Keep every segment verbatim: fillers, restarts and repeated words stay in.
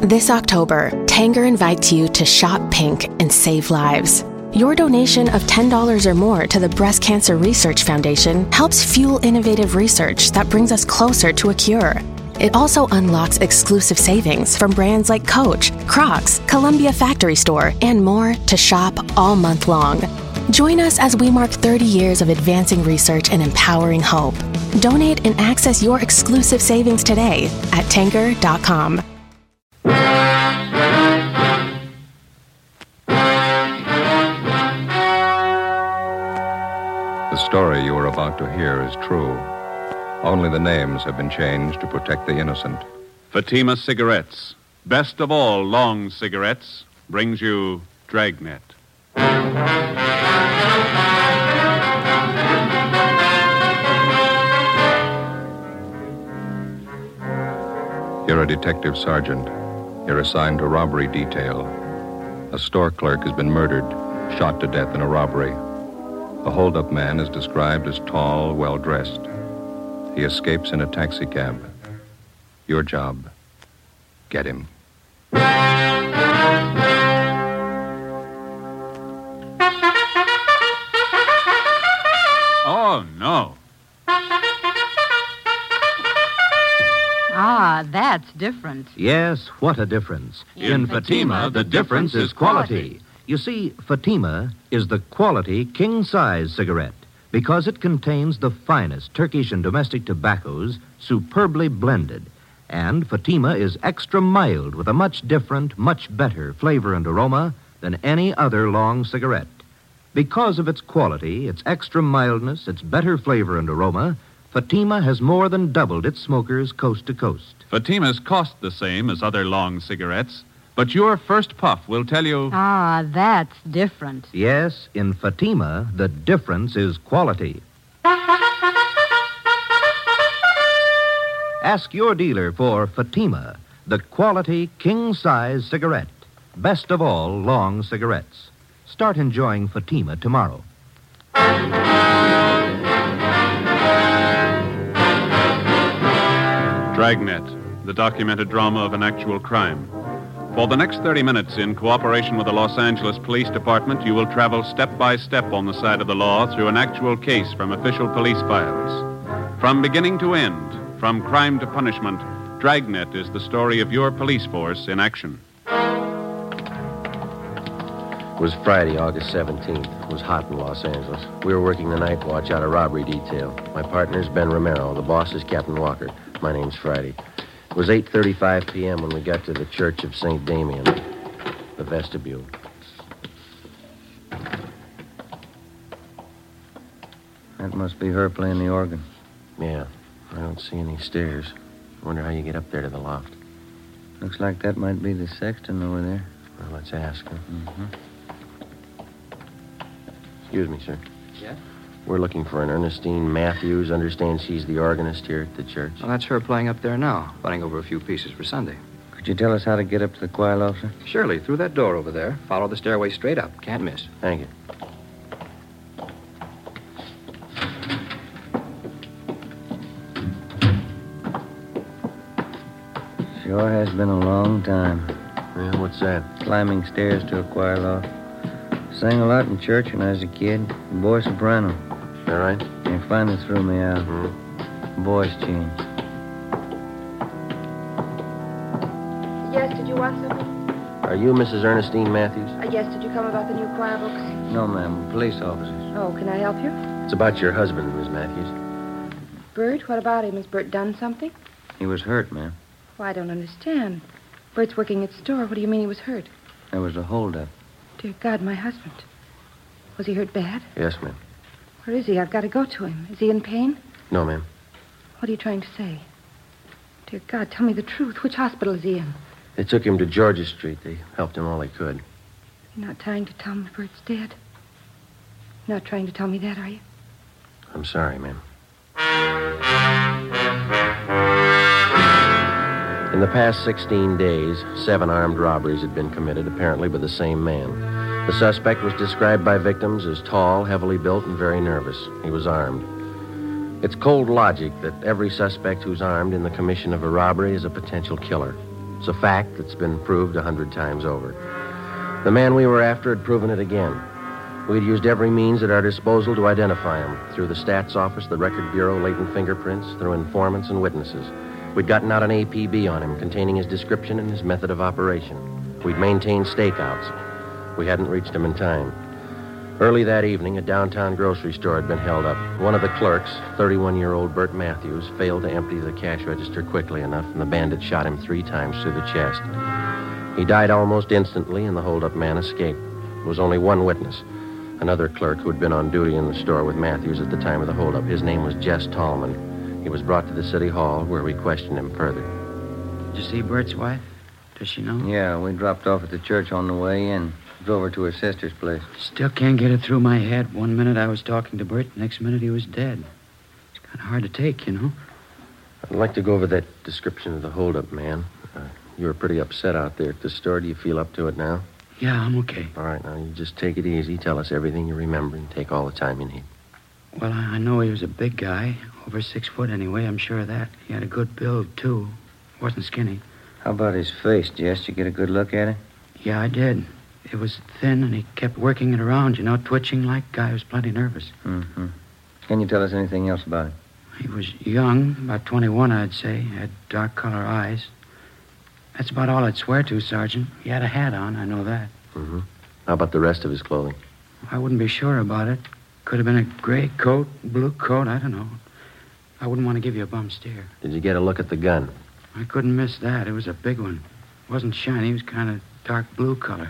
This October, Tanger invites you to shop pink and save lives. Your donation of ten dollars or more to the Breast Cancer Research Foundation helps fuel innovative research that brings us closer to a cure. It also unlocks exclusive savings from brands like Coach, Crocs, Columbia Factory Store, and more to shop all month long. Join us as we mark thirty years of advancing research and empowering hope. Donate and access your exclusive savings today at tanger dot com. The story you are about to hear is true. Only the names have been changed to protect the innocent. Fatima Cigarettes, best of all long cigarettes, brings you Dragnet. You're a detective sergeant. You're assigned to robbery detail. A store clerk has been murdered, shot to death in a robbery. The hold-up man is described as tall, well-dressed. He escapes in a taxicab. Your job, get him. Oh, no. Ah, that's different. Yes, what a difference. In In Fatima, Fatima, the the difference is quality. You see, Fatima is the quality king-size cigarette because it contains the finest Turkish and domestic tobaccos superbly blended. And Fatima is extra mild with a much different, much better flavor and aroma than any other long cigarette. Because of its quality, its extra mildness, its better flavor and aroma, Fatima has more than doubled its smokers coast to coast. Fatimas cost the same as other long cigarettes, but your first puff will tell you... Ah, that's different. Yes, in Fatima, the difference is quality. Ask your dealer for Fatima, the quality king-size cigarette. Best of all long cigarettes. Start enjoying Fatima tomorrow. Dragnet, the documented drama of an actual crime. For the next thirty minutes, in cooperation with the Los Angeles Police Department, you will travel step by step on the side of the law through an actual case from official police files. From beginning to end, from crime to punishment, Dragnet is the story of your police force in action. It was Friday, August seventeenth. It was hot in Los Angeles. We were working the night watch out of robbery detail. My partner's Ben Romero. The boss is Captain Walker. My name's Friday. It was eight thirty-five p.m. when we got to the Church of Saint Damien, the vestibule. That must be her playing the organ. Yeah, I don't see any stairs. I wonder how you get up there to the loft. Looks like that might be the sexton over there. Well, let's ask her. Mm-hmm. Excuse me, sir. Yeah? We're looking for an Ernestine Matthews. Understand she's the organist here at the church. Well, that's her playing up there now, running over a few pieces for Sunday. Could you tell us how to get up to the choir loft, sir? Surely, through that door over there. Follow the stairway straight up. Can't miss. Thank you. Sure has been a long time. Yeah, what's that? Climbing stairs to a choir loft. Sang a lot in church when I was a kid. Boy soprano. All right? They finally threw me out. Mm-hmm. Voice changed. Yes, did you want something? Are you Missus Ernestine Matthews? Uh, yes, did you come about the new choir books? No, ma'am. Police officers. Oh, can I help you? It's about your husband, Miss Matthews. Bert, what about him? Has Bert done something? He was hurt, ma'am. Well, I don't understand. Bert's working at the store. What do you mean he was hurt? There was a holdup. Dear God, my husband. Was he hurt bad? Yes, ma'am. Where is he? I've got to go to him. Is he in pain? No, ma'am. What are you trying to say? Dear God, tell me the truth. Which hospital is he in? They took him to Georgia Street. They helped him all they could. You're not trying to tell me Bert's dead? You're not trying to tell me that, are you? I'm sorry, ma'am. In the past sixteen days, seven armed robberies had been committed, apparently by the same man. The suspect was described by victims as tall, heavily built, and very nervous. He was armed. It's cold logic that every suspect who's armed in the commission of a robbery is a potential killer. It's a fact that's been proved a hundred times over. The man we were after had proven it again. We'd used every means at our disposal to identify him, through the stats office, the record bureau, latent fingerprints, through informants and witnesses. We'd gotten out an A P B on him containing his description and his method of operation. We'd maintained stakeouts. We hadn't reached him in time. Early that evening, a downtown grocery store had been held up. One of the clerks, thirty-one-year-old Bert Matthews, failed to empty the cash register quickly enough, and the bandit shot him three times through the chest. He died almost instantly, and the hold-up man escaped. There was only one witness, another clerk who had been on duty in the store with Matthews at the time of the hold-up. His name was Jess Tallman. He was brought to the city hall, where we questioned him further. Did you see Bert's wife? Does she know? Yeah, we dropped off at the church on the way in. Drove her to her sister's place. Still can't get it through my head. One minute I was talking to Bert, next minute he was dead. It's kind of hard to take, you know. I'd like to go over that description of the hold-up man. Uh, you were pretty upset out there at the store. Do you feel up to it now? Yeah, I'm okay. All right, now you just take it easy. Tell us everything you remember and take all the time you need. Well, I I know he was a big guy. Over six foot anyway, I'm sure of that. He had a good build, too. Wasn't skinny. How about his face, Jess? Did you get a good look at it? Yeah, I did. It was thin, and he kept working it around, you know, twitching like guy was plenty nervous. Mm-hmm. Can you tell us anything else about him? He was young, about twenty-one, I'd say. Had dark color eyes. That's about all I'd swear to, Sergeant. He had a hat on, I know that. Mm-hmm. How about the rest of his clothing? I wouldn't be sure about it. Could have been a gray coat, blue coat, I don't know. I wouldn't want to give you a bum steer. Did you get a look at the gun? I couldn't miss that. It was a big one. It wasn't shiny. It was kind of dark blue color.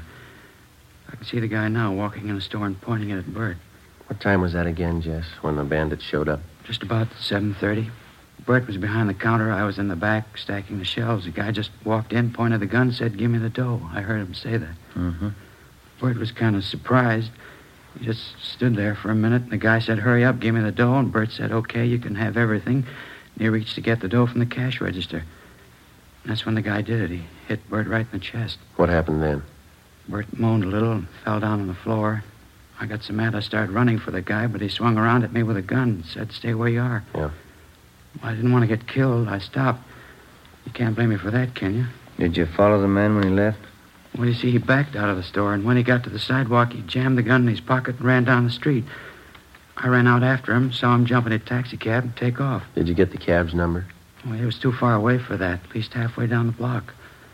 I can see the guy now walking in the store and pointing it at Bert. What time was that again, Jess, when the bandit showed up? Just about seven thirty. Bert was behind the counter. I was in the back stacking the shelves. The guy just walked in, pointed the gun, said, "Give me the dough." I heard him say that. Mm-hmm. Bert was kind of surprised. He just stood there for a minute, and the guy said, "Hurry up, give me the dough." And Bert said, "Okay, you can have everything." And he reached to get the dough from the cash register. And that's when the guy did it. He hit Bert right in the chest. What happened then? Bert moaned a little and fell down on the floor. I got so mad I started running for the guy, but he swung around at me with a gun and said, "Stay where you are." Yeah. Well, I didn't want to get killed. I stopped. You can't blame me for that, can you? Did you follow the man when he left? Well, you see, he backed out of the store, and when he got to the sidewalk, he jammed the gun in his pocket and ran down the street. I ran out after him, saw him jump in a taxi cab and take off. Did you get the cab's number? Well, he was too far away for that, at least halfway down the block.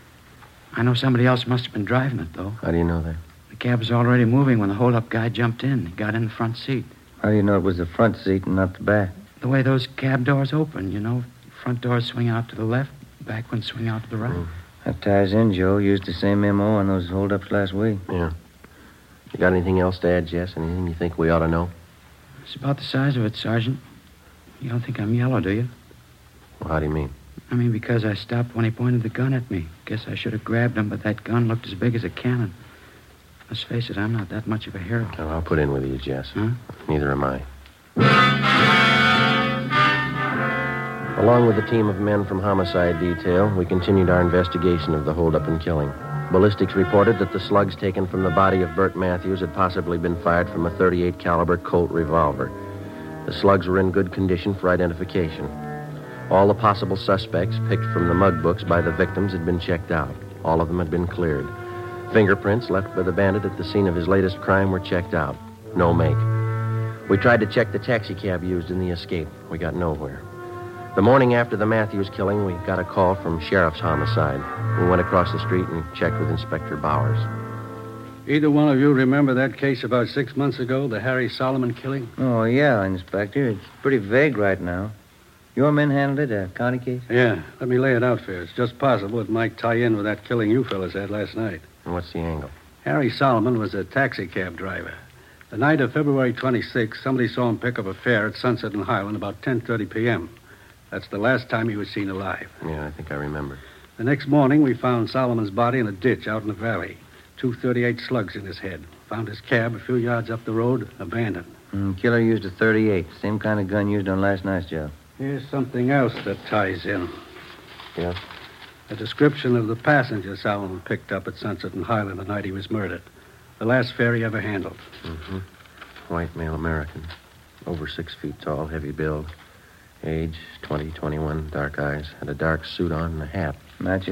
I know somebody else must have been driving it, though. How do you know that? The cab was already moving when the hold-up guy jumped in. He got in the front seat. How do you know it was the front seat and not the back? The way those cab doors open, you know. Front doors swing out to the left, back ones swing out to the right. Mm. That ties in, Joe. Used the same M O on those hold-ups last week. Yeah. You got anything else to add, Jess? Anything you think we ought to know? It's about the size of it, Sergeant. You don't think I'm yellow, do you? Well, how do you mean? I mean, because I stopped when he pointed the gun at me. Guess I should have grabbed him, but that gun looked as big as a cannon. Let's face it, I'm not that much of a hero. Well, I'll put in with you, Jess. Huh? Neither am I. Along with a team of men from Homicide Detail, we continued our investigation of the holdup and killing. Ballistics reported that the slugs taken from the body of Bert Matthews had possibly been fired from a thirty-eight caliber Colt revolver. The slugs were in good condition for identification. All the possible suspects picked from the mug books by the victims had been checked out. All of them had been cleared. Fingerprints left by the bandit at the scene of his latest crime were checked out. No make. We tried to check the taxi cab used in the escape. We got nowhere. The morning after the Matthews killing, we got a call from Sheriff's Homicide. We went across the street and checked with Inspector Bowers. Either one of you remember that case about six months ago, the Harry Solomon killing? Oh, yeah, Inspector. It's pretty vague right now. Your men handled it, a county case? Yeah. Let me lay it out for you. It's just possible it might tie in with that killing you fellas had last night. And what's the angle? Harry Solomon was a taxi cab driver. The night of February twenty-sixth, somebody saw him pick up a fare at Sunset and Highland about ten thirty p.m. That's the last time he was seen alive. Yeah, I think I remember. The next morning, we found Solomon's body in a ditch out in the valley. two thirty-eight slugs in his head. Found his cab a few yards up the road, abandoned. Mm, killer used a thirty-eight. Same kind of gun used on last night's job. Here's something else that ties in. Yeah? A description of the passenger Solomon picked up at Sunset and Highland the night he was murdered. The last fare he ever handled. Mm-hmm. White male American. Over six feet tall, heavy build. Age, twenty, twenty-one, dark eyes. Had a dark suit on and a hat. Matches up.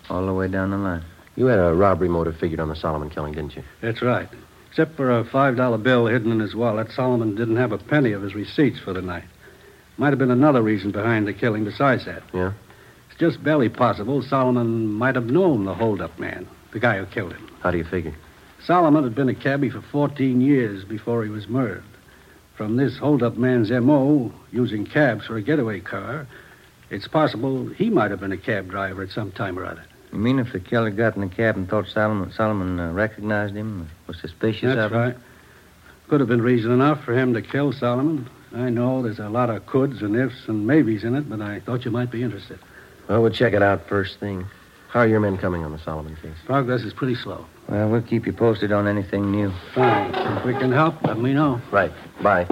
All the way down the line. You had a robbery motive figured on the Solomon killing, didn't you? That's right. Except for a five dollar bill hidden in his wallet, Solomon didn't have a penny of his receipts for the night. Might have been another reason behind the killing besides that. Yeah? It's just barely possible Solomon might have known the hold-up man, the guy who killed him. How do you figure? Solomon had been a cabbie for fourteen years before he was murdered. From this hold-up man's M O, using cabs for a getaway car, it's possible he might have been a cab driver at some time or other. You mean if the killer got in the cab and thought Solomon, Solomon uh, recognized him, was suspicious That's of him? right. Could have been reason enough for him to kill Solomon. I know there's a lot of coulds and ifs and maybes in it, but I thought you might be interested. Well, we'll check it out first thing. How are your men coming on the Solomon case? Progress is pretty slow. Well, we'll keep you posted on anything new. Fine. If we can help, let me know. Right. Bye.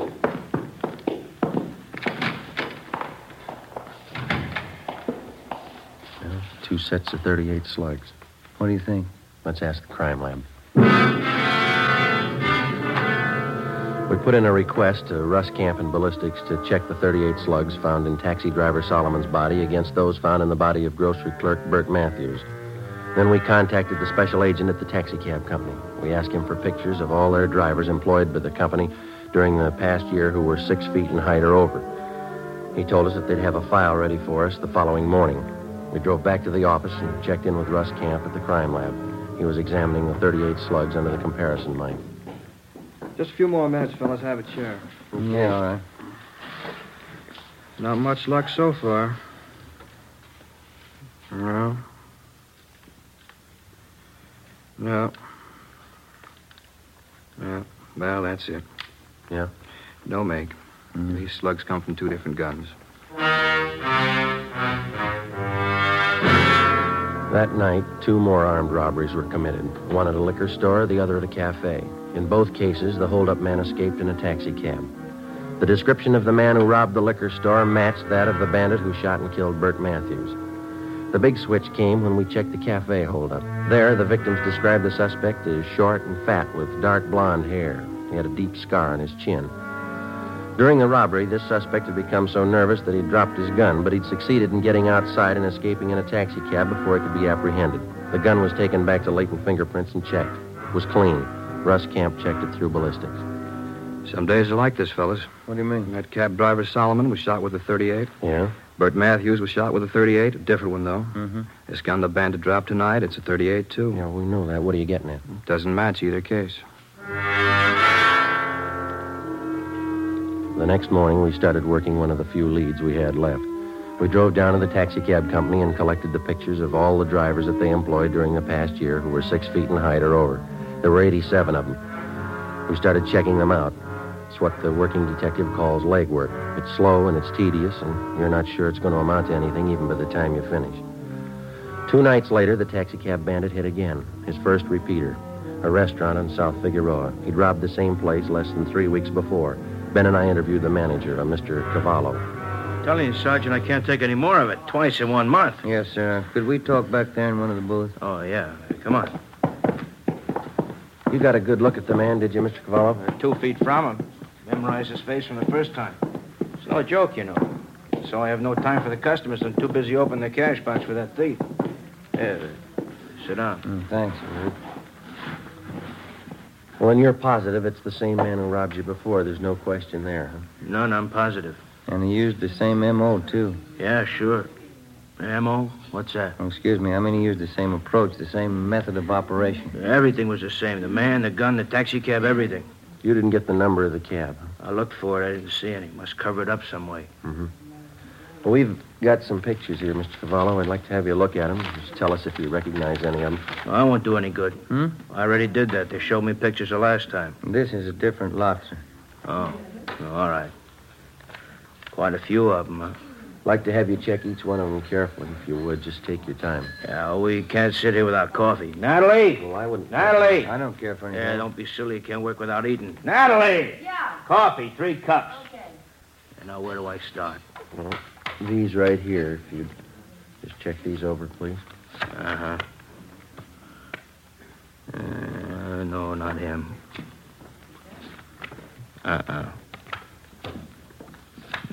Well, two sets of thirty-eight slugs. What do you think? Let's ask the crime lab. We put in a request to Russ Camp and Ballistics to check the thirty-eight slugs found in taxi driver Solomon's body against those found in the body of grocery clerk Bert Matthews. Then we contacted the special agent at the taxi cab company. We asked him for pictures of all their drivers employed by the company during the past year who were six feet in height or over. He told us that they'd have a file ready for us the following morning. We drove back to the office and checked in with Russ Camp at the crime lab. He was examining the thirty-eight slugs under the comparison light. Just a few more minutes, fellas. Have a chair. Yeah, all right. Not much luck so far. No. No. Yeah. Well, that's it. Yeah? No make. Mm. These slugs come from two different guns. That night, two more armed robberies were committed. One at a liquor store, the other at a cafe. In both cases, the hold-up man escaped in a taxi cab. The description of the man who robbed the liquor store matched that of the bandit who shot and killed Bert Matthews. The big switch came when we checked the cafe hold-up. There, the victims described the suspect as short and fat with dark blonde hair. He had a deep scar on his chin. During the robbery, this suspect had become so nervous that he dropped his gun, but he'd succeeded in getting outside and escaping in a taxi cab before he could be apprehended. The gun was taken back to latent fingerprints and checked. It was clean. Russ Camp checked it through ballistics. Some days are like this, fellas. What do you mean? That cab driver Solomon was shot with a thirty-eight. Yeah? Bert Matthews was shot with a thirty-eight. A different one, though. Mm-hmm. This gun the bandit dropped tonight, it's a thirty-eight, too. Yeah, we know that. What are you getting at? Doesn't match either case. The next morning, we started working one of the few leads we had left. We drove down to the taxi cab company and collected the pictures of all the drivers that they employed during the past year who were six feet in height or over. There were eighty-seven of them. We started checking them out. It's what the working detective calls legwork. It's slow and it's tedious, and you're not sure it's going to amount to anything even by the time you finish. Two nights later, the taxi cab bandit hit again, his first repeater, a restaurant on South Figueroa. He'd robbed the same place less than three weeks before. Ben and I interviewed the manager, a Mister Cavallo. Telling you, Sergeant, I can't take any more of it. Twice in one month. Yes, sir. Could we talk back there in one of the booths? Oh, yeah. Come on. You got a good look at the man, did you, Mister Cavallo? Uh, two feet from him. Memorized his face from the first time. It's no joke, you know. So I have no time for the customers. I'm too busy opening the cash box for that thief. Yeah, sit down. Mm, thanks. Well, and you're positive it's the same man who robbed you before. There's no question there, huh? None, I'm positive. And he used the same M O, too. Yeah, sure. M O? What's that? Oh, excuse me. I mean, he used the same approach, the same method of operation. Everything was the same. The man, the gun, the taxi cab, everything. You didn't get the number of the cab, huh? I looked for it. I didn't see any. Must cover it up some way. Mm-hmm. Well, we've got some pictures here, Mister Cavallo. I'd like to have you look at them. Just tell us if you recognize any of them. Well, I won't do any good. Hmm? I already did that. They showed me pictures the last time. This is a different lot, sir. Oh, oh all right. Quite a few of them, huh? I'd like to have you check each one of them carefully, if you would. Just take your time. Yeah, we can't sit here without coffee. Natalie! Well, I wouldn't... Natalie! I don't care for anything. Yeah, don't be silly. You can't work without eating. Natalie! Yeah. Coffee, three cups. Okay. And now, where do I start? Well, these right here, if you'd just check these over, please. Uh-huh. Uh, no, not him. Uh-uh.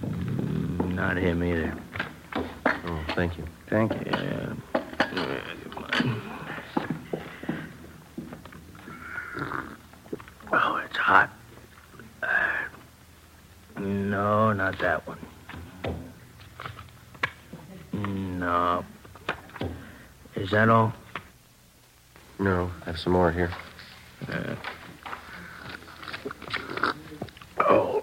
Not him either. Oh, thank you. Thank you. Yeah. about that one? No. Is that all? No, I have some more here. Uh, oh.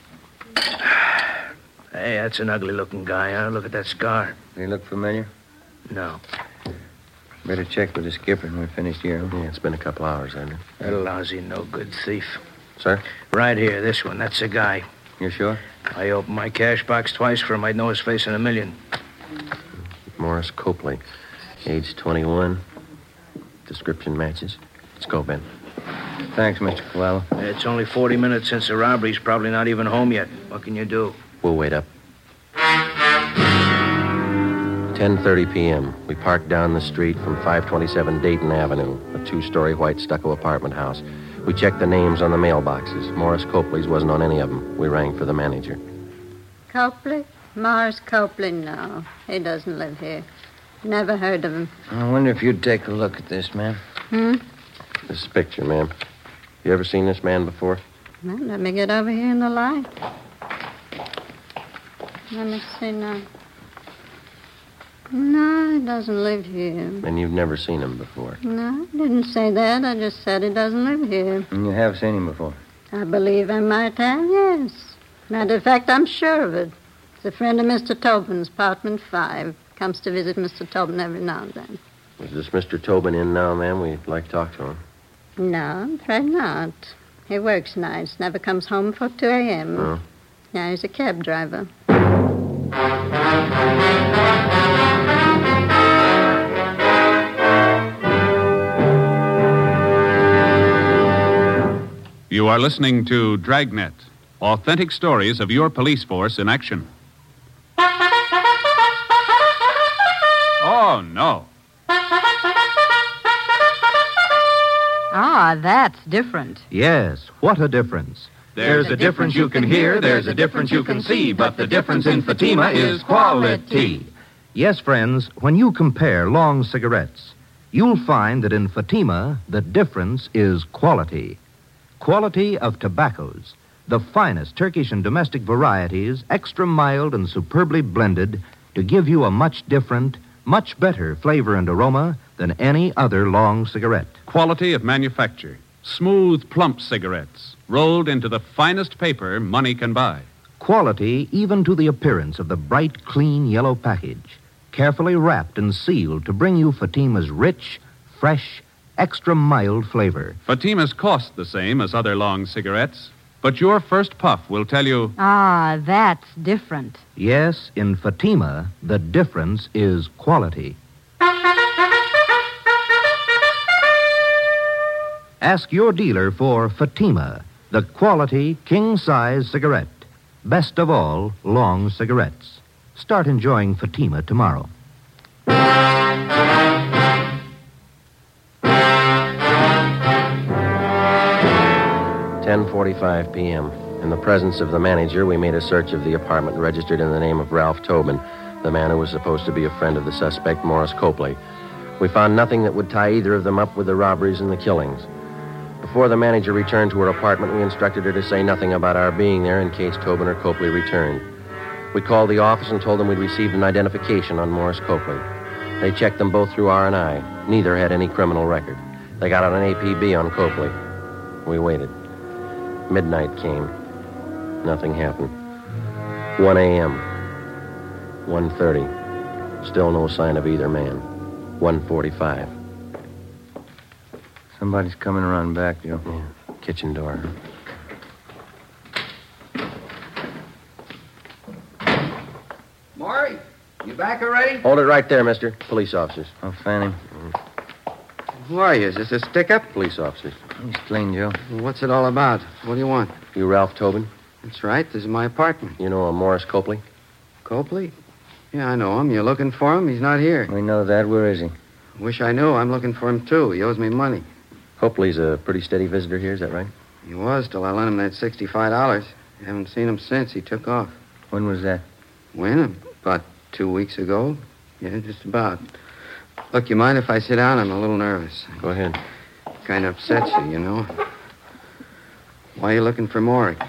Hey, that's an ugly-looking guy, huh? Look at that scar. They look familiar? No. Better check with the skipper when we're finished here. Huh? Yeah, it's been a couple hours, hasn't it? That lousy, no-good thief. Sir? Right here, this one. That's the guy. You sure? I opened my cash box twice for him. I'd know his face in a million. Morris Copley, age twenty-one. Description matches. Let's go, Ben. Thanks, Mister Cavallo. It's only forty minutes since the robbery. He's probably not even home yet. What can you do? We'll wait up. ten thirty p.m. We parked down the street from five twenty-seven Dayton Avenue, a two-story white stucco apartment house. We checked the names on the mailboxes. Morris Copley's wasn't on any of them. We rang for the manager. Copley? Morris Copley, no. He doesn't live here. Never heard of him. I wonder if you'd take a look at this, ma'am. Hmm? This picture, ma'am. You ever seen this man before? Well, let me get over here in the light. Let me see now. No, he doesn't live here. And you've never seen him before? No, I didn't say that. I just said he doesn't live here. And you have seen him before? I believe I might have, yes. Matter of fact, I'm sure of it. He's a friend of Mister Tobin's, apartment five. Comes to visit Mister Tobin every now and then. Is this Mister Tobin in now, ma'am? We'd like to talk to him. No, I'm afraid not. He works nights, never comes home before two a.m. Oh. Yeah, he's a cab driver. You are listening to Dragnet, authentic stories of your police force in action. Oh, no. Ah, that's different. Yes, what a difference. There's a difference you can hear, there's a difference you can see, but the difference in Fatima is quality. Yes, friends, when you compare long cigarettes, you'll find that in Fatima, the difference is quality. Quality of tobaccos, the finest Turkish and domestic varieties, extra mild and superbly blended to give you a much different, much better flavor and aroma than any other long cigarette. Quality of manufacture. Smooth, plump cigarettes, rolled into the finest paper money can buy. Quality even to the appearance of the bright, clean yellow package, carefully wrapped and sealed to bring you Fatima's rich, fresh, extra mild flavor. Fatima's cost the same as other long cigarettes, but your first puff will tell you... Ah, that's different. Yes, in Fatima, the difference is quality. Ask your dealer for Fatima, the quality king-size cigarette. Best of all, long cigarettes. Start enjoying Fatima tomorrow. ten forty-five p.m. In the presence of the manager, we made a search of the apartment registered in the name of Ralph Tobin, the man who was supposed to be a friend of the suspect, Morris Copley. We found nothing that would tie either of them up with the robberies and the killings. Before the manager returned to her apartment, we instructed her to say nothing about our being there in case Tobin or Copley returned. We called the office and told them we'd received an identification on Morris Copley. They checked them both through R and I. Neither had any criminal record. They got out an A P B on Copley. We waited. Midnight came. Nothing happened. one a.m. one thirty. Still no sign of either man. one forty-five. Somebody's coming around back, Joe. Yeah, kitchen door. Maury, you back already? Hold it right there, mister. Police officers. Oh, Fanning. Who are you? Is this a stick-up? Police officers. He's clean, Joe. What's it all about? What do you want? You Ralph Tobin? That's right. This is my apartment. You know a Morris Copley? Copley? Yeah, I know him. You're looking for him? He's not here. We know that. Where is he? Wish I knew. I'm looking for him, too. He owes me money. Copley's a pretty steady visitor here, is that right? He was till I lent him that sixty-five dollars. Haven't seen him since. He took off. When was that? When? About two weeks ago. Yeah, just about. Look, you mind if I sit down? I'm a little nervous. Go ahead. Kind of upsets you, you know. Why are you looking for Maury?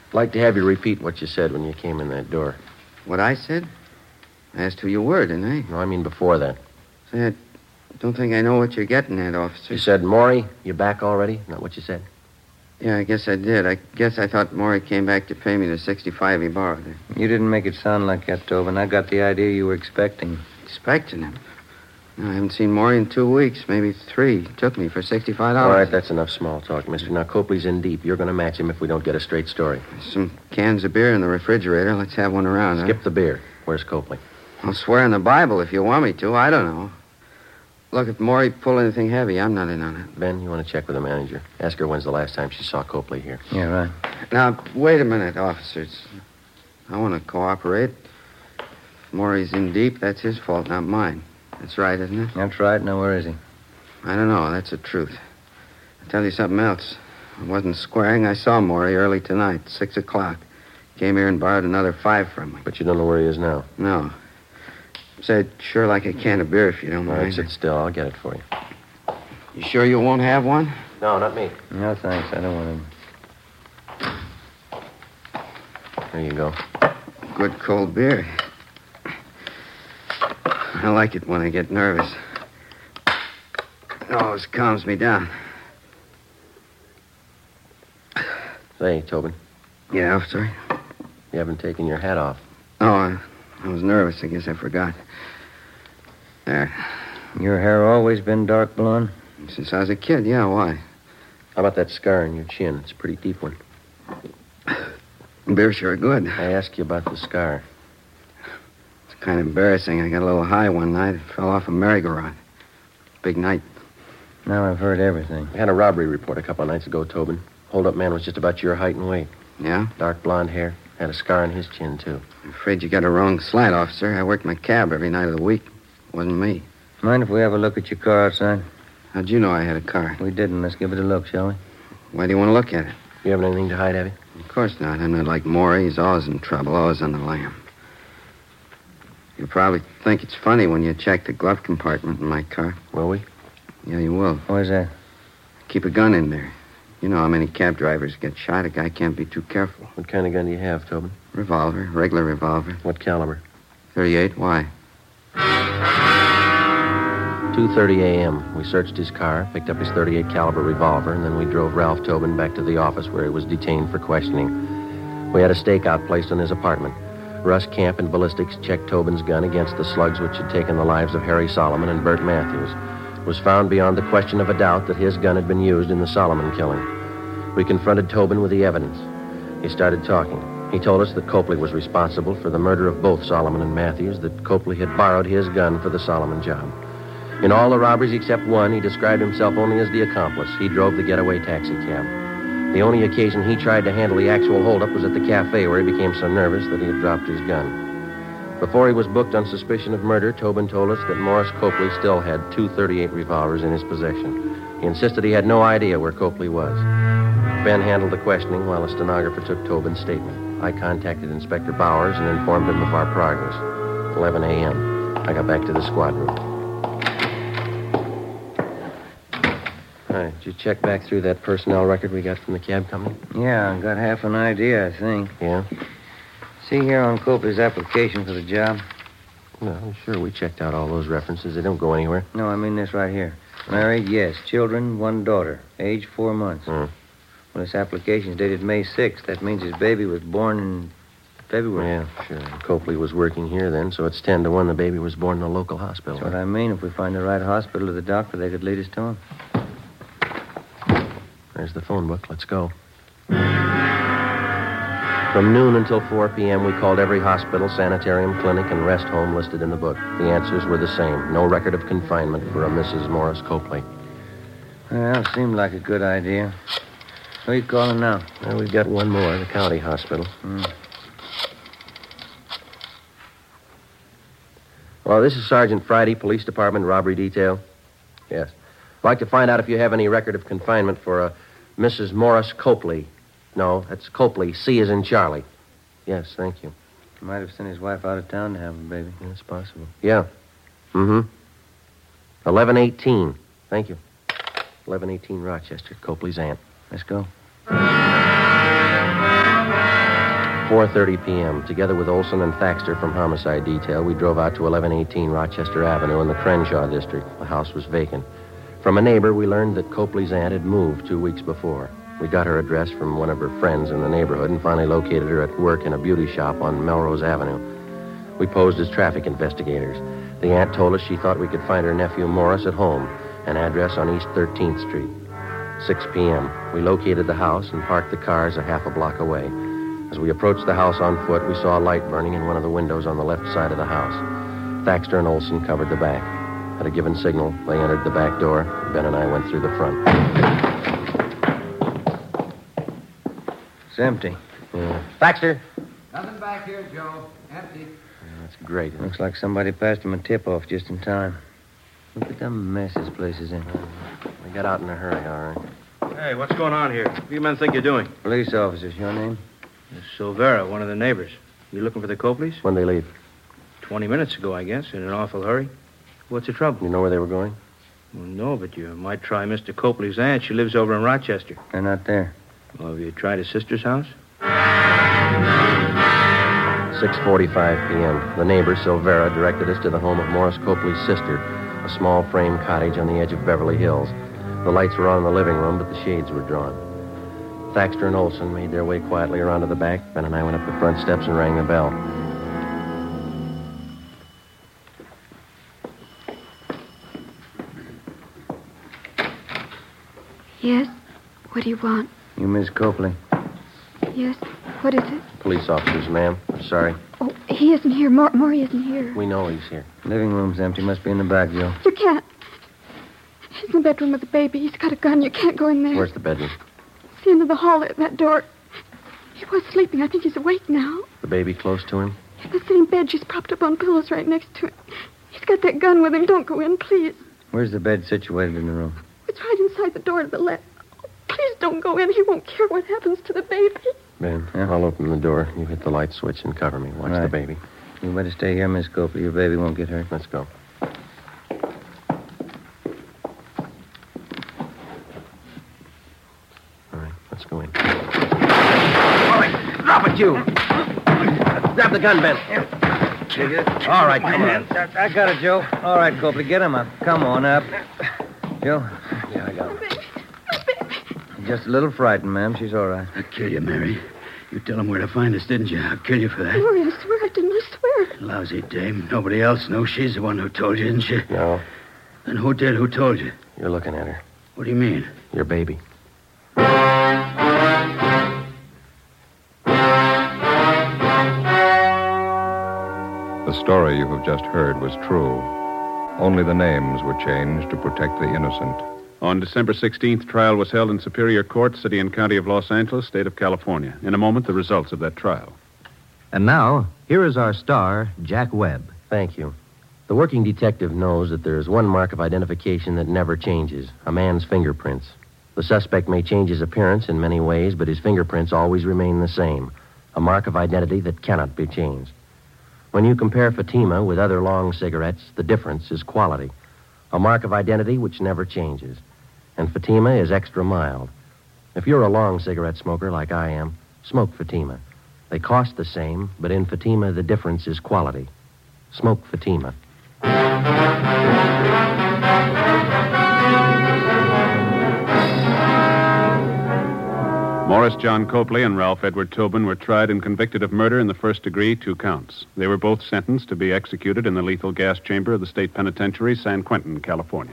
I'd like to have you repeat what you said when you came in that door. What I said? I asked who you were, didn't I? No, I mean before that. Say, I don't think I know what you're getting at, officer. You said, Maury, you back already? Isn't that what you said? Yeah, I guess I did. I guess I thought Maury came back to pay me the sixty-five he borrowed. You didn't make it sound like that, Tobin. I got the idea you were expecting. Expecting him? No, I haven't seen Maury in two weeks, maybe three. He took me for sixty-five dollars. All right, that's enough small talk, mister. Now, Copley's in deep. You're going to match him if we don't get a straight story. Some cans of beer in the refrigerator. Let's have one around, Skip huh? the beer. Where's Copley? I'll swear on the Bible if you want me to. I don't know. Look, if Maury pulled anything heavy, I'm not in on it. Ben, you want to check with the manager? Ask her when's the last time she saw Copley here. Yeah, right. Now, wait a minute, officers. I want to cooperate. If Maury's in deep, that's his fault, not mine. That's right, isn't it? That's right. Now, where is he? I don't know. That's the truth. I'll tell you something else. I wasn't squaring. I saw Maury early tonight, six o'clock. Came here and borrowed another five from me. But you don't know where he is now? No. Said sure like a can of beer if you don't All mind. right, sit still. I'll get it for you. You sure you won't have one? No, not me. No, thanks. I don't want him. There you go. Good cold beer. I like it when I get nervous. It always calms me down. Say, Tobin. Yeah, officer? You haven't taken your hat off. Oh, I, I was nervous. I guess I forgot. There. Your hair always been dark blonde? Since I was a kid, yeah, why? How about that scar on your chin? It's a pretty deep one. Beer's sure good. I asked you about the scar. It's kind of embarrassing. I got a little high one night. It fell off a merry-go-round. Big night. Now I've heard everything. I had a robbery report a couple of nights ago, Tobin. Hold-up man was just about your height and weight. Yeah? Dark blonde hair. Had a scar on his chin, too. I'm afraid you got a wrong slant, officer. I worked my cab every night of the week. It wasn't me. Mind if we have a look at your car outside? How'd you know I had a car? We didn't. Let's give it a look, shall we? Why do you want to look at it? You having anything to hide, have you? Of course not. I'm not like Maury. He's always in trouble, always on the lam. You'll probably think it's funny when you check the glove compartment in my car. Will we? Yeah, you will. Where's that? Keep a gun in there. You know how many cab drivers get shot. A guy can't be too careful. What kind of gun do you have, Tobin? Revolver. Regular revolver. What caliber? thirty-eight. Why? two thirty a.m. We searched his car, picked up his thirty-eight caliber revolver, and then we drove Ralph Tobin back to the office where he was detained for questioning. We had a stakeout placed on his apartment. Russ Camp and ballistics checked Tobin's gun against the slugs which had taken the lives of Harry Solomon and Bert Matthews. It was found beyond the question of a doubt that his gun had been used in the Solomon killing. We confronted Tobin with the evidence. He started talking. He told us that Copley was responsible for the murder of both Solomon and Matthews, that Copley had borrowed his gun for the Solomon job. In all the robberies except one, he described himself only as the accomplice. He drove the getaway taxi cab. The only occasion he tried to handle the actual holdup was at the cafe, where he became so nervous that he had dropped his gun. Before he was booked on suspicion of murder, Tobin told us that Morris Copley still had two thirty-eight revolvers in his possession. He insisted he had no idea where Copley was. Ben handled the questioning while a stenographer took Tobin's statement. I contacted Inspector Bowers and informed him of our progress. eleven a.m. I got back to the squad room. All right, did you check back through that personnel record we got from the cab company? Yeah, I got half an idea, I think. Yeah? See here on Copley's application for the job? No, sure, we checked out all those references. They don't go anywhere. No, I mean this right here. Married, yes. Children, one daughter. Age, four months. Hmm. Well, this application's dated May sixth. That means his baby was born in February. Yeah, sure. Copley was working here then, so it's ten to one the baby was born in a local hospital. That's what I mean. If we find the right hospital or the doctor, they could lead us to him. There's the phone book. Let's go. From noon until four p.m., we called every hospital, sanitarium, clinic, and rest home listed in the book. The answers were the same. No record of confinement for a Missus Morris Copley. Well, seemed like a good idea. Who are you calling now? Well, we've got one more, the county hospital. Hmm. Well, this is Sergeant Friday, Police Department, Robbery Detail. Yes. I'd like to find out if you have any record of confinement for a Missus Morris Copley. No, that's Copley. C is in Charlie. Yes, thank you. He might have sent his wife out of town to have a baby. Yeah, it's possible. Yeah. Mm-hmm. eleven eighteen. Thank you. eleven eighteen Rochester, Copley's aunt. Let's go. four thirty p.m. Together with Olson and Thaxter from Homicide Detail, we drove out to eleven eighteen Rochester Avenue in the Crenshaw district. The house was vacant. From a neighbor, we learned that Copley's aunt had moved two weeks before. We got her address from one of her friends in the neighborhood and finally located her at work in a beauty shop on Melrose Avenue. We posed as traffic investigators. The aunt told us she thought we could find her nephew Morris at home, an address on East thirteenth Street. six p.m. We located the house and parked the cars a half a block away. As we approached the house on foot, we saw a light burning in one of the windows on the left side of the house. Thaxter and Olson covered the back. At a given signal, they entered the back door. Ben and I went through the front. It's empty. Yeah. Thaxter! Nothing back here, Joe. Empty. Yeah, that's great. Looks like somebody passed him a tip-off just in time. Look at the mess this place is in. We got out in a hurry, all right. Hey, what's going on here? What do you men think you're doing? Police officers. Your name? It's Silvera, one of the neighbors. You looking for the Copleys? When'd they leave? Twenty minutes ago, I guess, in an awful hurry. What's the trouble? You know where they were going? Well, no, but you might try Mister Copley's aunt. She lives over in Rochester. They're not there. Well, have you tried his sister's house? six forty-five p.m. The neighbor, Silvera, directed us to the home of Morris Copley's sister, a small frame cottage on the edge of Beverly Hills. The lights were on in the living room, but the shades were drawn. Thaxter and Olson made their way quietly around to the back. Ben and I went up the front steps and rang the bell. Yes? What do you want? You Miss Copley? Yes? What is it? Police officers, ma'am. Sorry. Oh, he isn't here. Mor- Maury isn't here. We know he's here. Living room's empty. Must be in the back, Joe. You can't. He's in the bedroom with the baby. He's got a gun. You can't go in there. Where's the bedroom? It's the end of the hall at that door. He was sleeping. I think he's awake now. The baby close to him? In the same bed. She's propped up on pillows right next to him. He's got that gun with him. Don't go in, please. Where's the bed situated in the room? It's right inside the door to the left. Oh, please don't go in. He won't care what happens to the baby. Ben, yeah. I'll open the door. You hit the light switch and cover me. Watch Right. the baby. You better stay here, Miss Copley. Your baby won't get hurt. Let's go. All right, let's go in. All right, drop it, you. Grab the gun, Ben. Take it. All right, come on. I, I got it, Joe. All right, Copley, get him up. Come on up. Joe? Yeah, I got him. Just a little frightened, ma'am. She's all right. I'll kill you, Mary. You tell him where to find us, didn't you? I'll kill you for that. Maury, I swear I didn't. I swear. Lousy dame. Nobody else knows she's the one who told you, isn't she? No. Then who did? Who told you? You're looking at her. What do you mean? Your baby. The story you have just heard was true. Only the names were changed to protect the innocent. On December sixteenth, trial was held in Superior Court, City and County of Los Angeles, State of California. In a moment, the results of that trial. And now, here is our star, Jack Webb. Thank you. The working detective knows that there is one mark of identification that never changes, a man's fingerprints. The suspect may change his appearance in many ways, but his fingerprints always remain the same, a mark of identity that cannot be changed. When you compare Fatima with other long cigarettes, the difference is quality, a mark of identity which never changes. And Fatima is extra mild. If you're a long cigarette smoker like I am, smoke Fatima. They cost the same, but in Fatima, the difference is quality. Smoke Fatima. Morris John Copley and Ralph Edward Tobin were tried and convicted of murder in the first degree, two counts. They were both sentenced to be executed in the lethal gas chamber of the state penitentiary, San Quentin, California.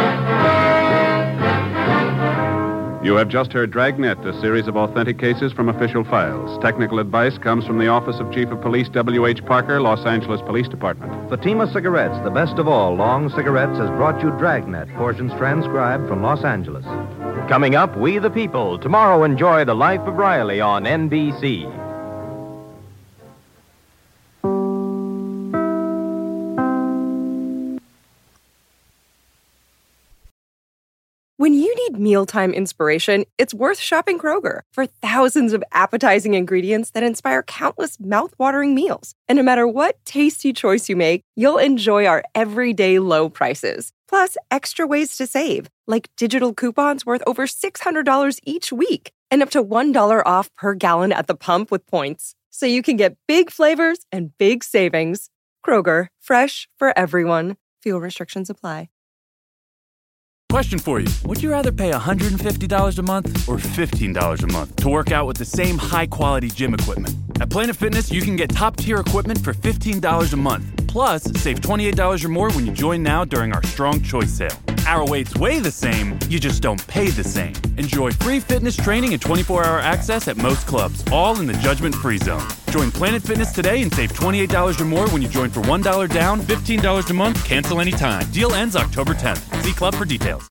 You have just heard Dragnet, a series of authentic cases from official files. Technical advice comes from the Office of Chief of Police W H Parker, Los Angeles Police Department. Fatima Cigarettes, the best of all long cigarettes, has brought you Dragnet, portions transcribed from Los Angeles. Coming up, We the People. Tomorrow, enjoy The Life of Riley on N B C. When you need mealtime inspiration, it's worth shopping Kroger for thousands of appetizing ingredients that inspire countless mouth-watering meals. And no matter what tasty choice you make, you'll enjoy our everyday low prices. Plus, extra ways to save, like digital coupons worth over six hundred dollars each week and up to one dollar off per gallon at the pump with points. so you can get big flavors and big savings. Kroger, fresh for everyone. Fuel restrictions apply. Question for you. Would you rather pay one hundred fifty dollars a month or fifteen dollars a month to work out with the same high-quality gym equipment? At Planet Fitness, you can get top-tier equipment for fifteen dollars a month. Plus, save twenty-eight dollars or more when you join now during our Strong Choice sale. Our weights weigh the same, you just don't pay the same. Enjoy free fitness training and twenty-four hour access at most clubs, all in the judgment-free zone. Join Planet Fitness today and save twenty-eight dollars or more when you join for one dollar down, fifteen dollars a month, cancel anytime. Deal ends October tenth. See club for details.